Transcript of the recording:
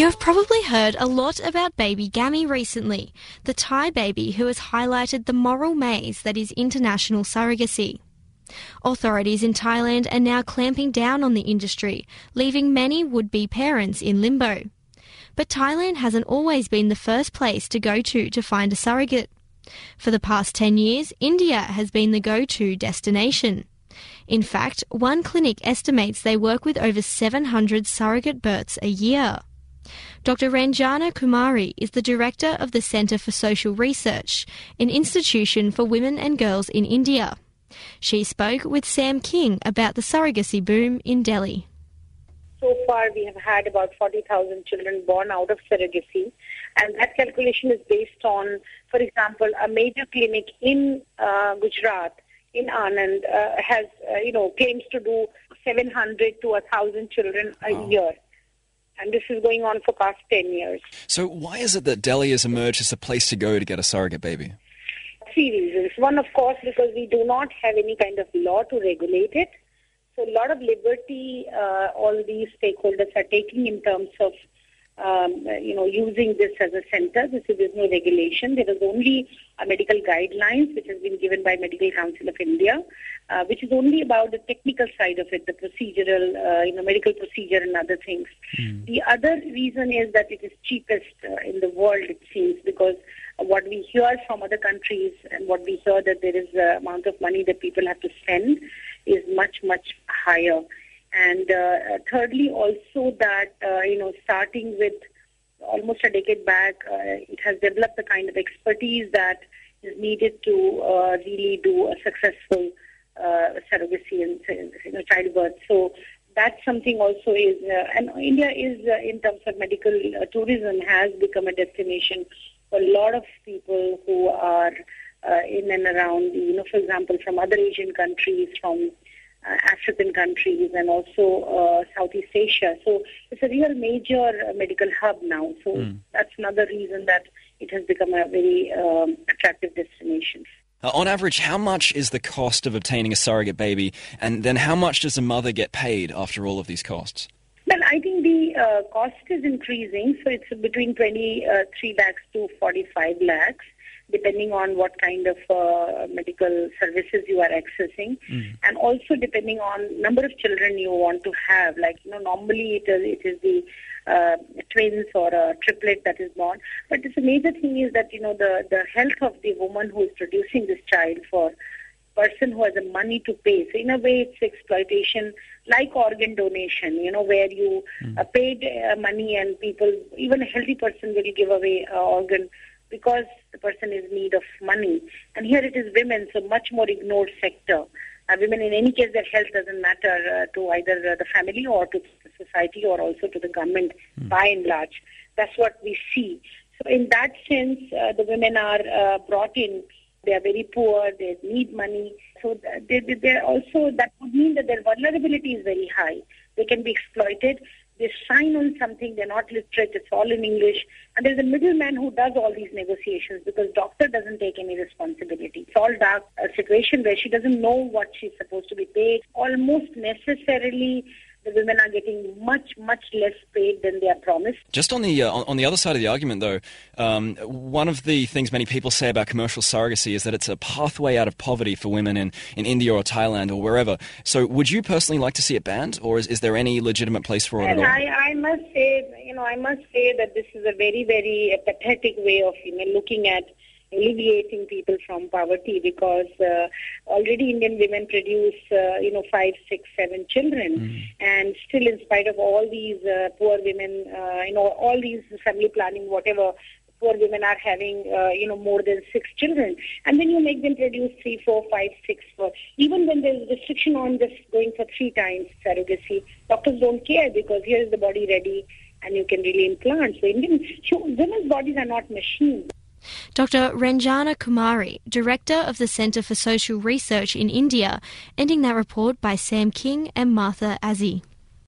You have probably heard a lot about baby Gammy recently, the Thai baby who has highlighted the moral maze that is international surrogacy. Authorities in Thailand are now clamping down on the industry, leaving many would-be parents in limbo. But Thailand hasn't always been the first place to go to find a surrogate. For the past 10 years, India has been the go-to destination. In fact, one clinic estimates they work with over 700 surrogate births a year. Dr. Ranjana Kumari is the director of the Centre for Social Research, an institution for women and girls in India. She spoke with Sam King about the surrogacy boom in Delhi. So far, we have had about 40,000 children born out of surrogacy, and that calculation is based on, for example, a major clinic in Gujarat, in Anand, has, claims to do 700 to 1,000 children a year. And this is going on for past 10 years. So why is it that Delhi has emerged as a place to go to get a surrogate baby? 3 reasons. One, of course, because we do not have any kind of law to regulate it. So a lot of liberty all these stakeholders are taking in terms of, using this as a center. There's no regulation. There is only a medical guidelines which has been given by Medical Council of India, which is only about the technical side of it, the procedural, medical procedure and other things. The other reason is that it is cheapest in the world, it seems, because what we hear from other countries and what we hear that there is the amount of money that people have to spend is much, much higher. And thirdly, also that, starting with almost a decade back, it has developed the kind of expertise that is needed to really do a successful surrogacy and childbirth. So that's something also is, and India is, in terms of medical tourism, has become a destination for a lot of people who are in and around, for example, from other Asian countries, from African countries, and also Southeast Asia. So it's a real major medical hub now. So that's another reason that it has become a very attractive destination. On average, how much is the cost of obtaining a surrogate baby, and then how much does a mother get paid after all of these costs? Well, I think the cost is increasing, so it's between 23 lakhs to 45 lakhs, depending on what kind of medical services you are accessing, and also depending on number of children you want to have. Like, normally it is the twins or a triplet that is born. But the major thing is that, the health of the woman who is producing this child for person who has the money to pay. So in a way, it's exploitation, like organ donation, where you paid money and people, even a healthy person will give away an organ because the person is in need of money. And here it is women, so much more ignored sector. Women, in any case, their health doesn't matter to either the family or to the society or also to the government by and large. That's what we see. So in that sense, the women are brought in. They are very poor, they need money. So they're also, that would mean that their vulnerability is very high. They can be exploited. They sign on something, they're not literate, it's all in English. And there's a middleman who does all these negotiations because doctor doesn't take any responsibility. It's all dark, a situation where she doesn't know what she's supposed to be paid. Almost necessarily, the women are getting much, much less paid than they are promised. Just on the other side of the argument, though, one of the things many people say about commercial surrogacy is that it's a pathway out of poverty for women in India or Thailand or wherever. So would you personally like to see it banned, or is there any legitimate place for it at all? I must say that this is a very, very pathetic way of looking at alleviating people from poverty, because already Indian women produce 5, 6, 7 children, and still, in spite of all these poor women, all these family planning, whatever, poor women are having more than 6 children, and then you make them produce 3, 4, 5, 6. Even when there's restriction on just going for 3 times surrogacy, doctors don't care because here is the body ready and you can really implant. So women's bodies are not machines. Dr. Ranjana Kumari, Director of the Centre for Social Research in India, ending that report by Sam King and Martha Azzi.